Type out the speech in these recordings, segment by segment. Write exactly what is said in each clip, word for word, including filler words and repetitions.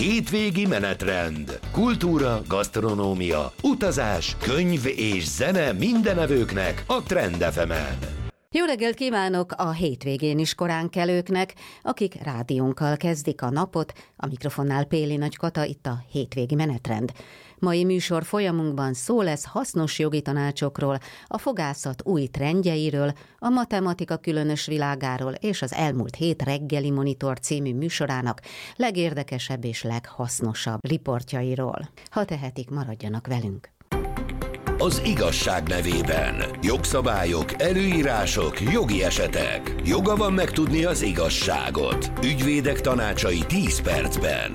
Hétvégi menetrend. Kultúra, gasztronómia, utazás, könyv és zene mindenevőknek a Trend ef emen. Jó reggelt kívánok a hétvégén is koránkelőknek, akik rádiónkkal kezdik a napot, a mikrofonnál Péli Nagy Kata, itt a hétvégi menetrend. Mai műsor folyamunkban szó lesz hasznos jogi tanácsokról, a fogászat új trendjeiről, a matematika különös világáról és az elmúlt hét reggeli monitor című műsorának legérdekesebb és leghasznosabb riportjairól. Ha tehetik, maradjanak velünk. Az igazság nevében. Jogszabályok, előírások, jogi esetek. Joga van megtudni az igazságot. Ügyvédek tanácsai tíz percben.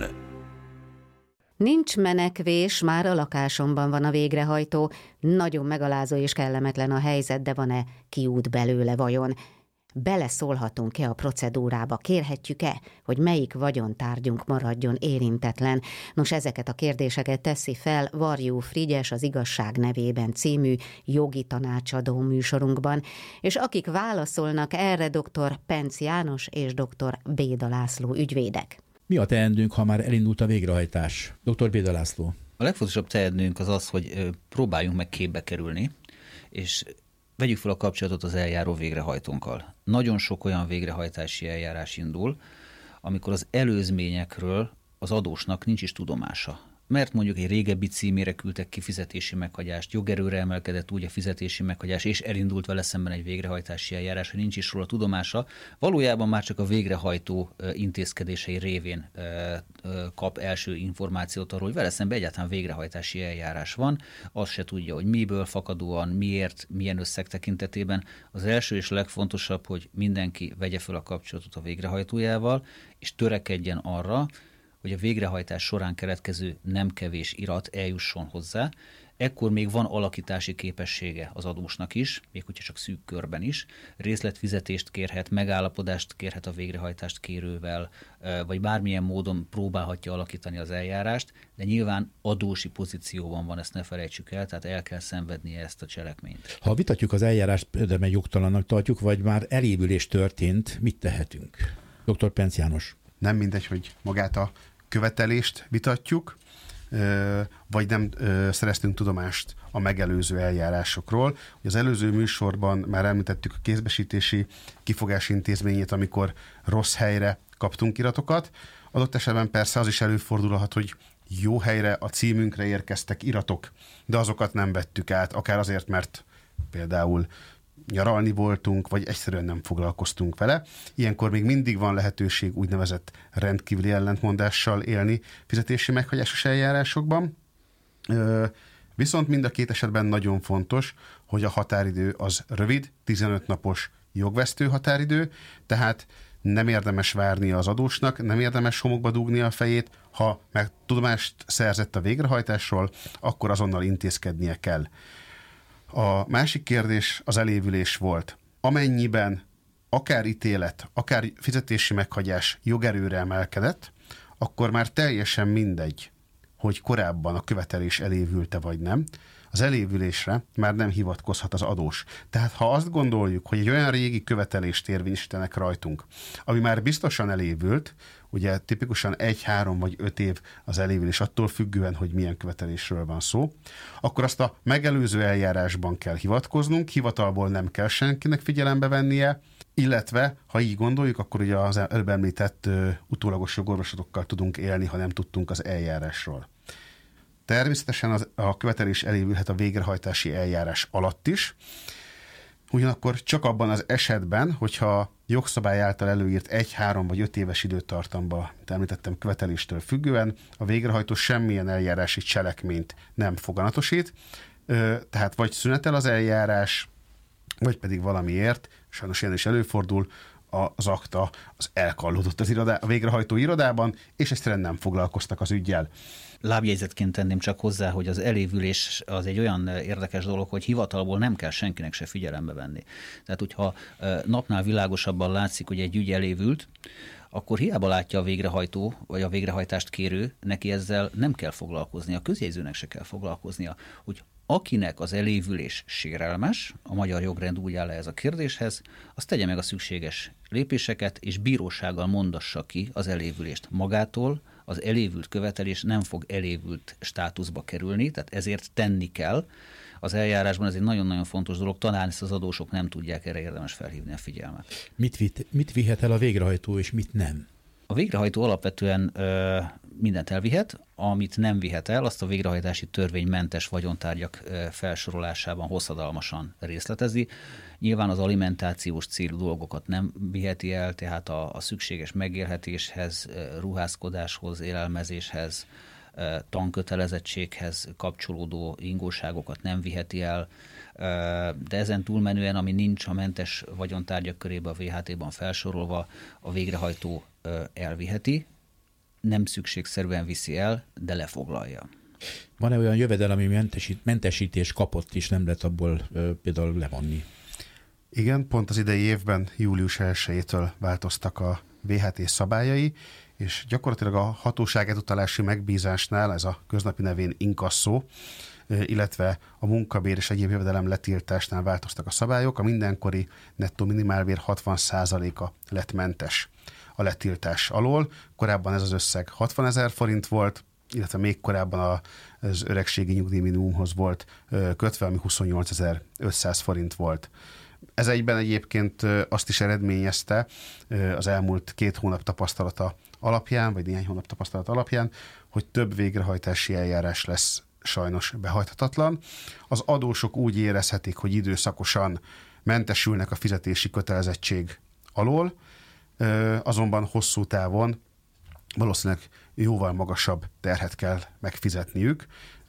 Nincs menekvés, már a lakásomban van a végrehajtó. Nagyon megalázó és kellemetlen a helyzet, de van-e kiút belőle vajon? Beleszólhatunk-e a procedúrába? Kérhetjük-e, hogy melyik vagyontárgyunk maradjon érintetlen? Nos, ezeket a kérdéseket teszi fel Varjú Frigyes az Igazság nevében című jogi tanácsadó műsorunkban, és akik válaszolnak erre, dr. Penz János és dr. Béda László ügyvédek. Mi a teendőnk, ha már elindult a végrehajtás? doktor Béda László. A legfontosabb teendőnk az az, hogy próbáljunk meg képbe kerülni, és vegyük fel a kapcsolatot az eljáró végrehajtónkkal. Nagyon sok olyan végrehajtási eljárás indul, amikor az előzményekről az adósnak nincs is tudomása. Mert mondjuk egy régebbi címére küldtek ki fizetési meghagyást, jogerőre emelkedett úgy a fizetési meghagyás, és elindult vele szemben egy végrehajtási eljárás, hogy nincs is róla tudomása. Valójában már csak a végrehajtó intézkedései révén kap első információt arról, hogy vele szemben egyáltalán végrehajtási eljárás van, azt se tudja, hogy miből fakadóan, miért, milyen összeg tekintetében. Az első és legfontosabb, hogy mindenki vegye fel a kapcsolatot a végrehajtójával, és törekedjen arra, hogy a végrehajtás során keletkező nem kevés irat eljusson hozzá. Ekkor még van alakítási képessége az adósnak is, még hogyha csak szűk körben is. Részletfizetést kérhet, megállapodást kérhet a végrehajtást kérővel, vagy bármilyen módon próbálhatja alakítani az eljárást, de nyilván adósi pozícióban van, ezt ne felejtsük el, tehát el kell szenvednie ezt a cselekményt. Ha vitatjuk az eljárást, de meg jogtalannak tartjuk, vagy már elévülés történt, mit tehetünk? doktor Penz János. Nem mindegy, hogy magát a követelést vitatjuk, vagy nem szereztünk tudomást a megelőző eljárásokról. Az előző műsorban már említettük a kézbesítési kifogás intézményét, amikor rossz helyre kaptunk iratokat. Adott esetben persze az is előfordulhat, hogy jó helyre a címünkre érkeztek iratok, de azokat nem vettük át, akár azért, mert például nyaralni voltunk, vagy egyszerűen nem foglalkoztunk vele. Ilyenkor még mindig van lehetőség úgynevezett rendkívüli ellentmondással élni fizetési meghagyásos eljárásokban. Viszont mind a két esetben nagyon fontos, hogy a határidő az rövid, tizenöt napos jogvesztő határidő, tehát nem érdemes várni az adósnak, nem érdemes homokba dugni a fejét, ha meg tudomást szerzett a végrehajtásról, akkor azonnal intézkednie kell. A másik kérdés az elévülés volt. Amennyiben akár ítélet, akár fizetési meghagyás jogerőre emelkedett, akkor már teljesen mindegy, hogy korábban a követelés elévülte vagy nem. Az elévülésre már nem hivatkozhat az adós. Tehát ha azt gondoljuk, hogy egy olyan régi követelést érvényesítenek rajtunk, ami már biztosan elévült, ugye tipikusan egy, három vagy öt év az elévülés, attól függően, hogy milyen követelésről van szó, akkor azt a megelőző eljárásban kell hivatkoznunk, hivatalból nem kell senkinek figyelembe vennie, illetve, ha így gondoljuk, akkor ugye az előbb említett uh, utólagos jogorvoslatokkal tudunk élni, ha nem tudtunk az eljárásról. Természetesen az, a követelés elévülhet a végrehajtási eljárás alatt is, ugyanakkor csak abban az esetben, hogyha jogszabály által előírt egy, három vagy öt éves időtartamba, említettem, követeléstől függően, a végrehajtó semmilyen eljárási cselekményt nem foganatosít, tehát vagy szünetel az eljárás, vagy pedig valamiért, sajnos ilyen is előfordul, az akta az elkallódott az irodá, a végrehajtó irodában, és egyszerűen nem foglalkoztak az üggyel. Lábjegyzetként tenném csak hozzá, hogy az elévülés az egy olyan érdekes dolog, hogy hivatalból nem kell senkinek se figyelembe venni. Tehát, hogyha napnál világosabban látszik, hogy egy ügy elévült, akkor hiába látja a végrehajtó, vagy a végrehajtást kérő, neki ezzel nem kell foglalkoznia, a közjegyzőnek se kell foglalkoznia, hogy akinek az elévülés sérelmes, a magyar jogrend úgy áll ez a kérdéshez, az tegye meg a szükséges lépéseket, és bírósággal mondassa ki az elévülést magától, az elévült követelés nem fog elévült státuszba kerülni, tehát ezért tenni kell. Az eljárásban ez egy nagyon-nagyon fontos dolog, talán ezt az adósok nem tudják, erre érdemes felhívni a figyelmet. Mit, vit, mit vihet el a végrehajtó, és mit nem? A végrehajtó alapvetően ö, mindent elvihet, amit nem vihet el, azt a végrehajtási törvénymentes vagyontárgyak ö, felsorolásában hosszadalmasan részletezi. Nyilván az alimentációs célú dolgokat nem viheti el, tehát a, a szükséges megélhetéshez, ruházkodáshoz, élelmezéshez, tankötelezettséghez kapcsolódó ingóságokat nem viheti el, de ezen túlmenően, ami nincs a mentes vagyontárgyak körébe a vé há té-ban felsorolva, a végrehajtó elviheti, nem szükségszerűen viszi el, de lefoglalja. Van-e olyan jövedelem, ami mentesít, mentesítés kapott, és nem lehet abból ö, például levonni? Igen, pont az idei évben július elsejétől változtak a vé há té szabályai, és gyakorlatilag a hatóságátutalási megbízásnál, ez a köznapi nevén inkasszó, illetve a munkabér és egyéb jövedelem letiltásnál változtak a szabályok. A mindenkori nettó minimálbér hatvan százaléka lett mentes a letiltás alól. Korábban ez az összeg hatvanezer forint volt, illetve még korábban az öregségi nyugdíjminimumhoz volt kötve, ami huszonnyolcezer-ötszáz forint volt. Ez egyben egyébként azt is eredményezte az elmúlt két hónap tapasztalata alapján, vagy néhány hónap tapasztalat alapján, hogy több végrehajtási eljárás lesz sajnos behajthatatlan. Az adósok úgy érezhetik, hogy időszakosan mentesülnek a fizetési kötelezettség alól, azonban hosszú távon valószínűleg jóval magasabb terhet kell megfizetniük.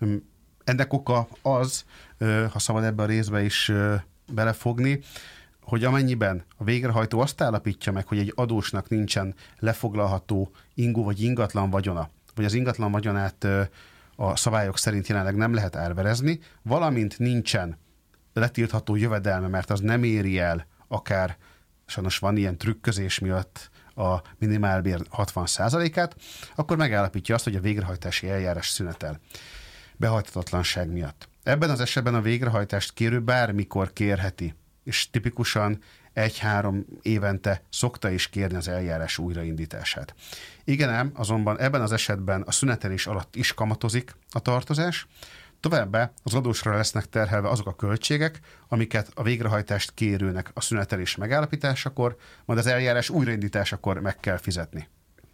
Ennek oka az, ha szabad ebbe a részbe is belefogni, hogy amennyiben a végrehajtó azt állapítja meg, hogy egy adósnak nincsen lefoglalható ingó vagy ingatlan vagyona, vagy az ingatlan vagyonát a szabályok szerint jelenleg nem lehet árverezni, valamint nincsen letiltható jövedelme, mert az nem éri el akár, sajnos van ilyen trükközés miatt a minimálbér hatvan százalékát, akkor megállapítja azt, hogy a végrehajtási eljárás szünetel behajthatatlanság miatt. Ebben az esetben a végrehajtást kérő bármikor kérheti, és tipikusan egy-három évente szokta is kérni az eljárás újraindítását. Igen ám, azonban ebben az esetben a szünetelés alatt is kamatozik a tartozás, továbbá az adósra lesznek terhelve azok a költségek, amiket a végrehajtást kérőnek a szünetelés megállapításakor, majd az eljárás újraindításakor meg kell fizetni.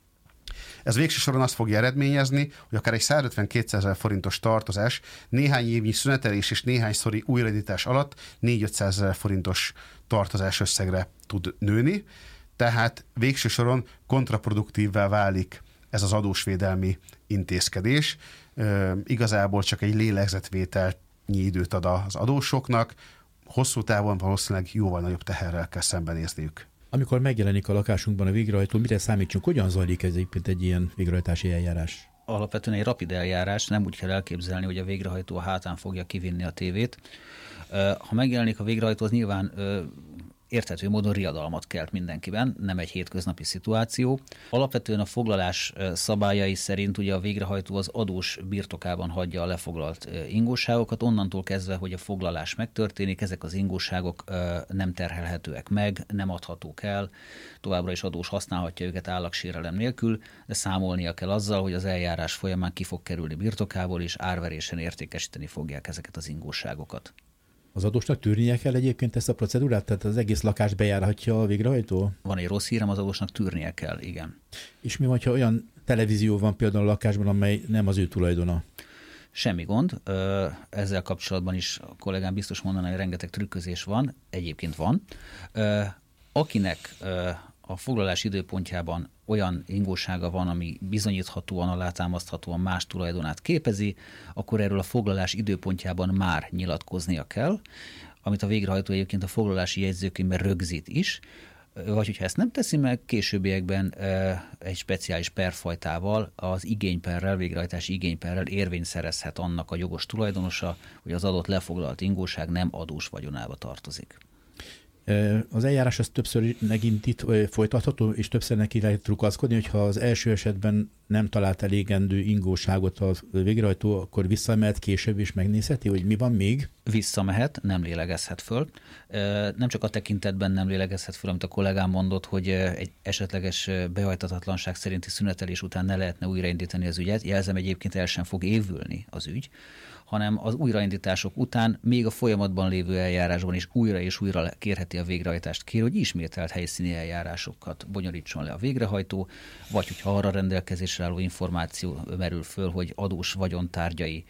Ez végső soron azt fogja eredményezni, hogy akár egy százötven-kétszázezer forintos tartozás néhány évnyi szünetelés és néhányszori újraindítás alatt négy-ötszázezer forintos tartozás összegre tud nőni, tehát végső soron kontraproduktívvá válik ez az adósvédelmi intézkedés. E, igazából csak egy lélegzetvételnyi időt ad az adósoknak, hosszú távon valószínűleg jóval nagyobb teherrel kell szembenézniük. Amikor megjelenik a lakásunkban a végrehajtó, mire számítsunk? Hogyan zajlik ez egyébként egy ilyen végrehajtási eljárás? Alapvetően egy rapid eljárás, nem úgy kell elképzelni, hogy a végrehajtó a hátán fogja kivinni a tévét. Ha megjelenik a végrehajtó, az nyilván érthető módon riadalmat kelt mindenkiben, nem egy hétköznapi szituáció. Alapvetően a foglalás szabályai szerint ugye a végrehajtó az adós birtokában hagyja a lefoglalt ingóságokat, onnantól kezdve, hogy a foglalás megtörténik, ezek az ingóságok nem terhelhetőek meg, nem adhatók el, továbbra is adós használhatja őket állagsérelem nélkül, de számolnia kell azzal, hogy az eljárás folyamán ki fog kerülni birtokából, és árverésen értékesíteni fogják ezeket az ingóságokat. Az adósnak tűrnie kell egyébként ezt a procedúrát? Tehát az egész lakást bejárhatja a végrehajtó? Van egy rossz hírem, az adósnak tűrnie kell, igen. És mi van, ha olyan televízió van például a lakásban, amely nem az ő tulajdona? Semmi gond. Ezzel kapcsolatban is a kollégám biztos mondaná, hogy rengeteg trükközés van. Egyébként van. Akinek a foglalás időpontjában olyan ingósága van, ami bizonyíthatóan, alátámaszthatóan más tulajdonát képezi, akkor erről a foglalás időpontjában már nyilatkoznia kell, amit a végrehajtó egyébként a foglalási jegyzőkönyvben rögzít is, vagy hogyha ezt nem teszi meg, későbbiekben egy speciális perfajtával, az igényperrel, végrehajtási igényperrel érvényt szerezhet annak a jogos tulajdonosa, hogy az adott lefoglalt ingóság nem adós vagyonába tartozik. Az eljárás az többször megint itt folytatható, és többször neki lehet trukaszkodni, hogyha az első esetben nem talált elégendő ingóságot a végrehajtó, akkor visszamehet később és megnézheti, hogy mi van még? visszamehet, nem lélegezhet föl. Nem csak a tekintetben nem lélegezhet föl, amit a kollégám mondott, hogy egy esetleges behajtatatlanság szerinti szünetelés után ne lehetne újraindítani az ügyet. Jelzem, egyébként el sem fog évülni az ügy, hanem az újraindítások után még a folyamatban lévő eljárásban is újra és újra kérheti a végrehajtást. Kér, hogy ismételt helyszíni eljárásokat bonyolítson le a végrehajtó, vagy hogyha arra rendelkezésre álló információ merül föl, hogy adós vagyontárgyai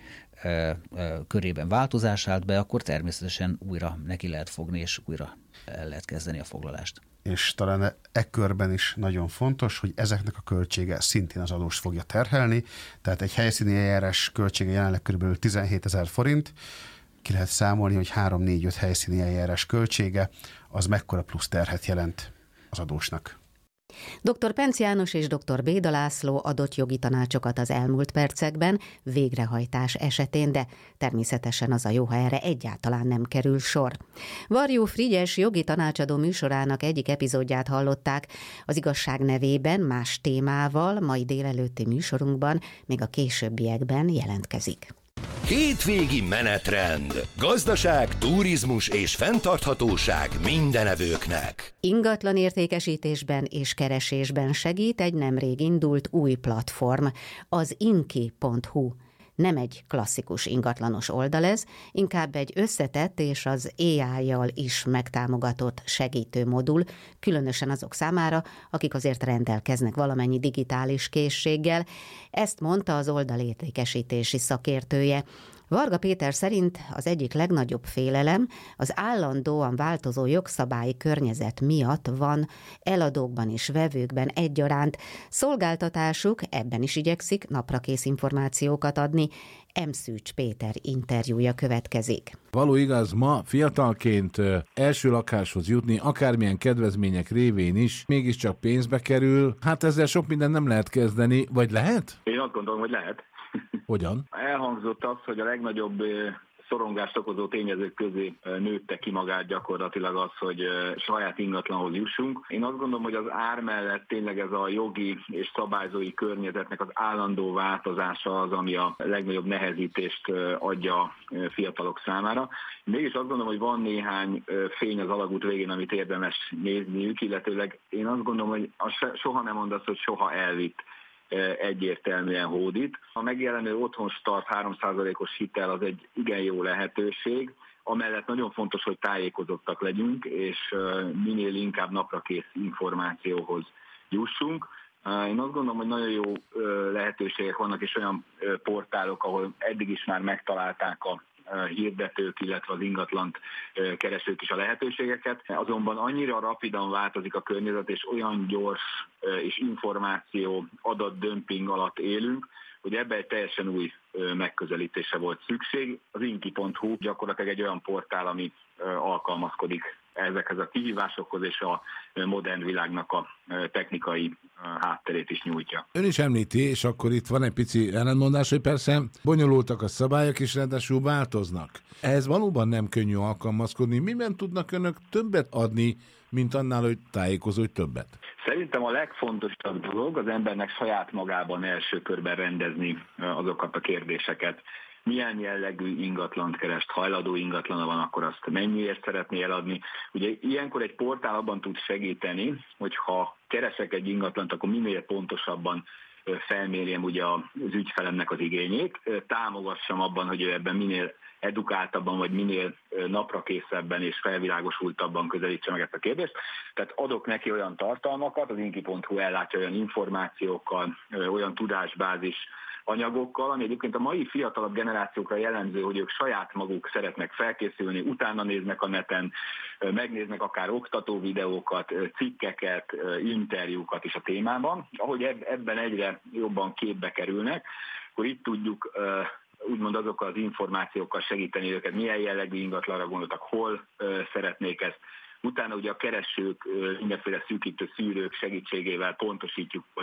körében változás állt be, akkor természetesen újra neki lehet fogni, és újra el lehet kezdeni a foglalást. És talán e körben is nagyon fontos, hogy ezeknek a költsége szintén az adós fogja terhelni, tehát egy helyszíni eljárás költsége jelenleg kb. tizenhétezer forint, ki lehet számolni, hogy három-négy-öt helyszíni eljárás költsége, az mekkora plusz terhet jelent az adósnak. doktor Penz János és doktor Béda László adott jogi tanácsokat az elmúlt percekben végrehajtás esetén, de természetesen az a jó, ha erre egyáltalán nem kerül sor. Varjú Frigyes jogi tanácsadó műsorának egyik epizódját hallották, az igazság nevében más témával mai délelőtti műsorunkban, még a későbbiekben jelentkezik. Hétvégi menetrend. Gazdaság, turizmus és fenntarthatóság mindenevőknek. Ingatlan értékesítésben és keresésben segít egy nemrég indult új platform, az inki pont hu. Nem egy klasszikus ingatlanos oldal ez, inkább egy összetett és az á í-jal is megtámogatott segítő modul, különösen azok számára, akik azért rendelkeznek valamennyi digitális készséggel. Ezt mondta az oldal értékesítési szakértője. Varga Péter szerint az egyik legnagyobb félelem az állandóan változó jogszabályi környezet miatt van eladókban és vevőkben egyaránt. Szolgáltatásuk ebben is igyekszik naprakész információkat adni. M. Szűcs Péter interjúja következik. Való igaz, ma fiatalként első lakáshoz jutni, akármilyen kedvezmények révén is, mégiscsak pénzbe kerül. Hát ezzel sok minden nem lehet kezdeni, vagy lehet? Én azt gondolom, hogy lehet. Hogyan? Elhangzott az, hogy a legnagyobb szorongást okozó tényezők közé nőtte ki magát gyakorlatilag az, hogy saját ingatlanhoz jussunk. Én azt gondolom, hogy az ár mellett tényleg ez a jogi és szabályzói környezetnek az állandó változása az, ami a legnagyobb nehezítést adja a fiatalok számára. Mégis azt gondolom, hogy van néhány fény az alagút végén, amit érdemes nézniük, illetőleg én azt gondolom, hogy soha nem mond azt, hogy soha elvitt, egyértelműen hódít. A megjelenő otthonstart három százalékos hitel az egy igen jó lehetőség, amellett nagyon fontos, hogy tájékozottak legyünk, és minél inkább naprakész információhoz jussunk. Én azt gondolom, hogy nagyon jó lehetőségek vannak, és olyan portálok, ahol eddig is már megtalálták a hirdetők, illetve az ingatlant keresők is a lehetőségeket. Azonban annyira rapidan változik a környezet, és olyan gyors és információ adatdömping alatt élünk, hogy ebbe egy teljesen új megközelítése volt szükség. Az inki pont hu gyakorlatilag egy olyan portál, ami alkalmazkodik ezekhez a kihívásokhoz, és a modern világnak a technikai hátterét is nyújtja. Ön is említi, és akkor itt van egy pici ellentmondás, hogy persze bonyolultak a szabályok, és ráadásul változnak. Ehhez valóban nem könnyű alkalmazkodni. Miben tudnak önök többet adni, mint annál, hogy tájékozódj többet? Szerintem a legfontosabb dolog az embernek saját magában első körben rendezni azokat a kérdéseket. Milyen jellegű ingatlant kerest, hajladó ingatlana van, akkor azt mennyiért szeretné eladni. Ugye ilyenkor egy portál abban tud segíteni, hogyha keresek egy ingatlant, akkor minél pontosabban felmérjem ugye az ügyfelemnek az igényét, támogassam abban, hogy ő ebben minél edukáltabban, vagy minél naprakészebben és felvilágosultabban közelítse meg ezt a kérdést. Tehát adok neki olyan tartalmakat, az inki pont hu ellátja olyan információkkal, olyan tudásbázis anyagokkal, ami egyébként a mai fiatalabb generációkra jellemző, hogy ők saját maguk szeretnek felkészülni, utána néznek a neten, megnéznek akár oktató videókat, cikkeket, interjúkat is a témában. Ahogy ebben egyre jobban képbe kerülnek, akkor itt tudjuk úgymond azokkal az információkkal segíteni őket, milyen jellegű ingatlanra gondoltak, hol szeretnék ezt. Utána ugye a keresők, mindenféle szűkítő szűrők segítségével pontosítjuk, hogy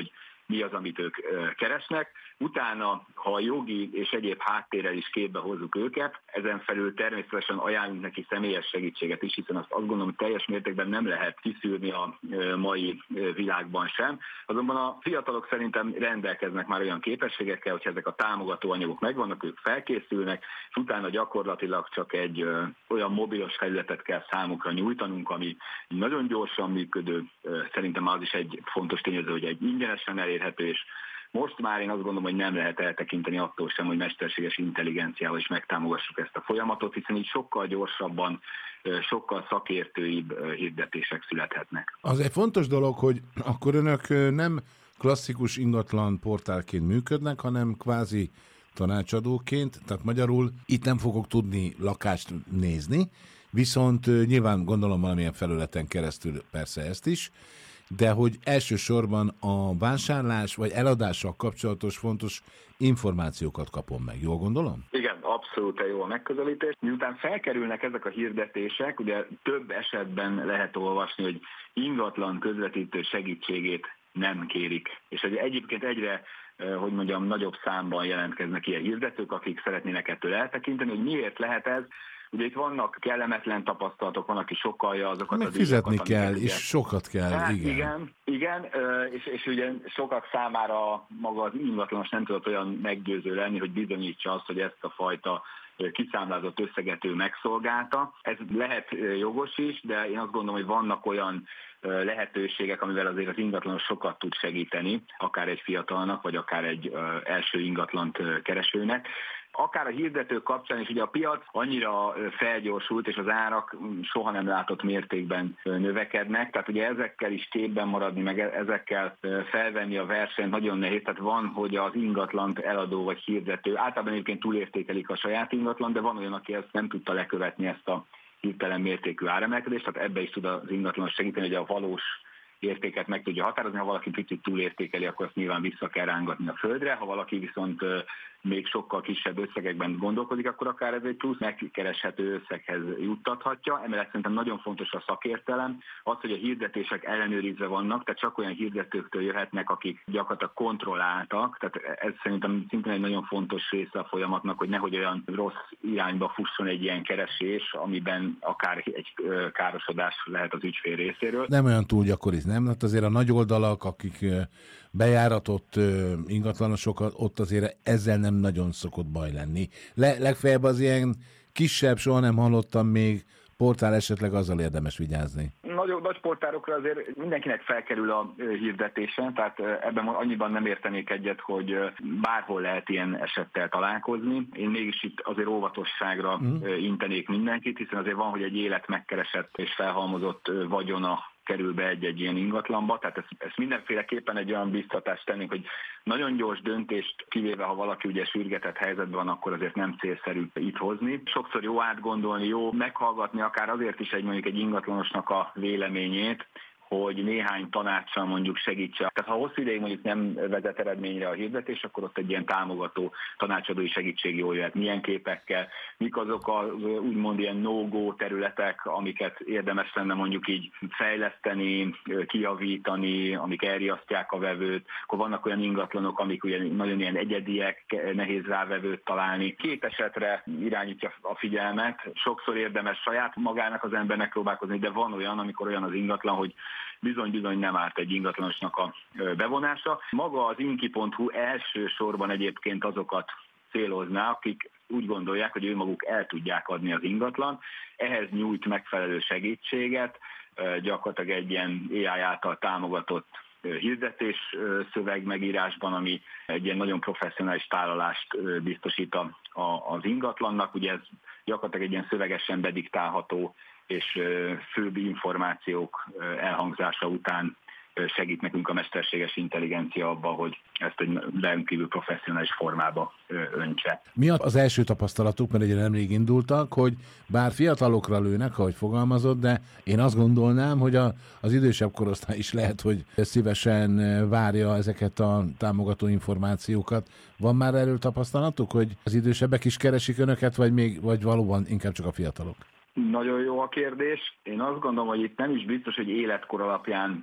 mi az, amit ők keresnek. Utána, ha a jogi és egyéb háttérrel is képbe hozzuk őket, ezen felül természetesen ajánlunk neki személyes segítséget is, hiszen azt, azt gondolom, hogy teljes mértékben nem lehet kiszűrni a mai világban sem. Azonban a fiatalok szerintem rendelkeznek már olyan képességekkel, hogy ezek a támogató anyagok megvannak, ők felkészülnek, és utána gyakorlatilag csak egy ö, olyan mobilos felületet kell számukra nyújtanunk, ami nagyon gyorsan működő. Szerintem az is egy fontos tényező, hogy egy ingyenesen elérhető, és most már én azt gondolom, hogy nem lehet eltekinteni attól sem, hogy mesterséges intelligenciával is megtámogassuk ezt a folyamatot, hiszen így sokkal gyorsabban, sokkal szakértőibb hirdetések születhetnek. Az egy fontos dolog, hogy akkor önök nem klasszikus ingatlan portálként működnek, hanem kvázi tanácsadóként, tehát magyarul itt nem fogok tudni lakást nézni, viszont nyilván gondolom valamilyen felületen keresztül persze ezt is, de hogy elsősorban a vásárlás vagy eladással kapcsolatos fontos információkat kapom meg. Jól gondolom? Igen, abszolút jó a megközelítés. Miután felkerülnek ezek a hirdetések, ugye több esetben lehet olvasni, hogy ingatlan közvetítő segítségét nem kérik. És hogy egyébként egyre, hogy mondjam, nagyobb számban jelentkeznek ilyen hirdetők, akik szeretnének ettől eltekinteni, hogy miért lehet ez. Ugye itt vannak kellemetlen tapasztalatok, van, aki sokalja azokat meg a fizetni díjakat, kell, amiket, és ugye, sokat kell, hát, igen. Igen, igen és, és ugye sokak számára maga az ingatlanos nem tudott olyan meggyőző lenni, hogy bizonyítsa azt, hogy ezt a fajta kiszámlázott összeget ő megszolgálta. Ez lehet jogos is, de én azt gondolom, hogy vannak olyan lehetőségek, amivel azért az ingatlanos sokat tud segíteni, akár egy fiatalnak, vagy akár egy első ingatlant keresőnek. Akár a hirdetők kapcsán is ugye a piac annyira felgyorsult, és az árak soha nem látott mértékben növekednek, tehát ugye ezekkel is képben maradni, meg ezekkel felvenni a versenyt nagyon nehéz, tehát van, hogy az ingatlant eladó vagy hirdető, általában egyébként túlértékelik a saját ingatlan, de van olyan, aki ezt nem tudta lekövetni, ezt a hirtelen mértékű áremelkedést, tehát ebbe is tud az ingatlanos segíteni, hogy a valós értéket meg tudja határozni. Ha valaki picit túlértékeli, akkor azt nyilván vissza kell rángatni a földre. Ha valaki viszont még sokkal kisebb összegekben gondolkodik, akkor akár ez egy plusz megkereshető összeghez juttathatja. Emellett szerintem nagyon fontos a szakértelem, az, hogy a hirdetések ellenőrizve vannak, tehát csak olyan hirdetőktől jöhetnek, akik gyakorlatilag kontrolláltak. Tehát ez szerintem szintén egy nagyon fontos része a folyamatnak, hogy nehogy olyan rossz irányba fusson egy ilyen keresés, amiben akár egy károsodás lehet az ügyfél részéről. Nem olyan túl gyakori, nem? Hát azért a nagy oldalak, akik bejáratott ingatlanosokat, ott azért ezzel nem nagyon szokott baj lenni. Le, legfeljebb az ilyen kisebb, soha nem hallottam még portál, esetleg azzal érdemes vigyázni. Nagy, nagy portálokra azért mindenkinek felkerül a hirdetése, tehát ebben annyiban nem értenék egyet, hogy bárhol lehet ilyen esettel találkozni. Én mégis itt azért óvatosságra mm. intenék mindenkit, hiszen azért van, hogy egy élet megkeresett és felhalmozott vagyona kerül be egy-egy ilyen ingatlanba, tehát ezt, ezt mindenféleképpen egy olyan biztatást tennénk, hogy nagyon gyors döntést, kivéve ha valaki ugye sürgetett helyzetben van, akkor azért nem célszerű itt hozni. Sokszor jó átgondolni, jó meghallgatni akár azért is egy mondjuk egy ingatlanosnak a véleményét, hogy néhány tanácssal mondjuk segítse. Tehát ha hosszú ideig mondjuk nem vezet eredményre a hirdetés, akkor ott egy ilyen támogató tanácsadói segítség jól jöhet. Milyen képekkel, mik azok az úgymond ilyen no-go területek, amiket érdemes lenne mondjuk így fejleszteni, kijavítani, amik elriasztják a vevőt. Akkor vannak olyan ingatlanok, amik ugye nagyon ilyen egyediek, nehéz rá vevőt találni. Két esetre irányítja a figyelmet. Sokszor érdemes saját magának az embernek próbálkozni, de van olyan, amikor olyan az ingatlan, hogy bizony-bizony nem árt egy ingatlanosnak a bevonása. Maga az inki pont hu elsősorban egyébként azokat célozná, akik úgy gondolják, hogy ő maguk el tudják adni az ingatlan. Ehhez nyújt megfelelő segítséget, gyakorlatilag egy ilyen á i által támogatott hirdetés szöveg megírásban, ami egy ilyen nagyon professzionális tálalást biztosít a, a, az ingatlannak. Ugye ez gyakorlatilag egy ilyen szövegesen bediktálható és főbb információk elhangzása után segít nekünk a mesterséges intelligencia abban, hogy ezt egy rendkívül professzionális formába öntse. Mi az első tapasztalatuk, mert ugye nemrég indultak, hogy bár fiatalokra lőnek, ahogy fogalmazott, de én azt gondolnám, hogy a, az idősebb korosztály is lehet, hogy szívesen várja ezeket a támogató információkat. Van már erről tapasztalatuk, hogy az idősebbek is keresik önöket, vagy még, vagy valóban inkább csak a fiatalok? Nagyon jó a kérdés. Én azt gondolom, hogy itt nem is biztos, hogy életkor alapján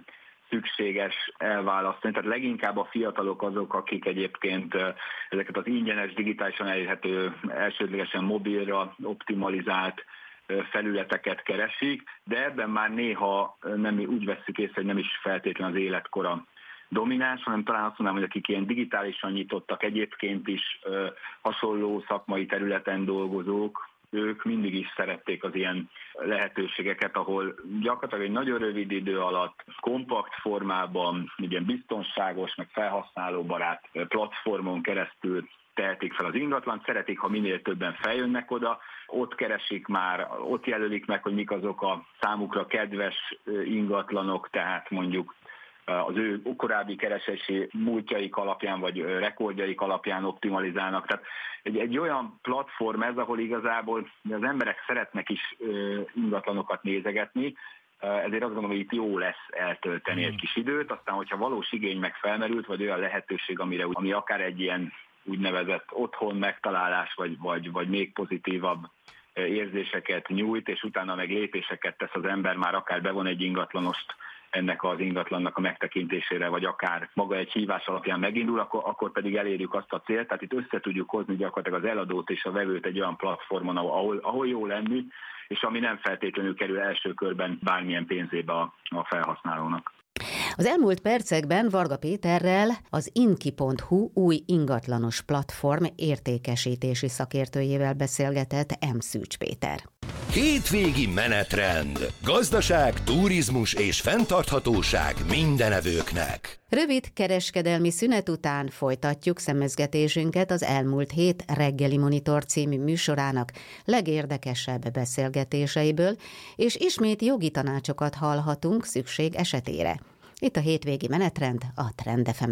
szükséges elválasztani. Tehát leginkább a fiatalok azok, akik egyébként ezeket az ingyenes, digitálisan elérhető, elsődlegesen mobilra optimalizált felületeket keresik, de ebben már néha nem úgy vesszük észre, hogy nem is feltétlenül az életkora domináns, hanem talán azt mondanám, hogy akik ilyen digitálisan nyitottak, egyébként is ö, hasonló szakmai területen dolgozók, ők mindig is szerették az ilyen lehetőségeket, ahol gyakorlatilag egy nagyon rövid idő alatt, kompakt formában, ilyen biztonságos, meg felhasználóbarát platformon keresztül tehetik fel az ingatlant, szeretik, ha minél többen feljönnek oda, ott keresik már, ott jelölik meg, hogy mik azok a számukra kedves ingatlanok, tehát mondjuk az ő korábbi keresési múltjaik alapján, vagy rekordjaik alapján optimalizálnak. Tehát egy, egy olyan platform ez, ahol igazából az emberek szeretnek is ingatlanokat nézegetni, ezért azt gondolom, hogy itt jó lesz eltölteni egy kis időt, aztán hogyha valós igény meg felmerült, vagy olyan lehetőség, amire, ami akár egy ilyen úgynevezett otthon megtalálás, vagy, vagy, vagy még pozitívabb érzéseket nyújt, és utána meg lépéseket tesz az ember, már akár bevon egy ingatlanost ennek az ingatlannak a megtekintésére, vagy akár maga egy hívás alapján megindul, akkor, akkor pedig elérjük azt a célt, tehát itt össze tudjuk hozni gyakorlatilag az eladót és a vevőt egy olyan platformon, ahol, ahol jó lenni, és ami nem feltétlenül kerül első körben bármilyen pénzébe a, a felhasználónak. Az elmúlt percekben Varga Péterrel, az inki pont hu új ingatlanos platform értékesítési szakértőjével beszélgetett M. Szűcs Péter. Hétvégi menetrend. Gazdaság, turizmus és fenntarthatóság mindenevőknek. Rövid kereskedelmi szünet után folytatjuk szemezgetésünket az elmúlt hét Reggeli Monitor című műsorának legérdekesebb beszélgetéseiből, és ismét jogi tanácsokat hallhatunk szükség esetére. Itt a hétvégi menetrend a Trend ef em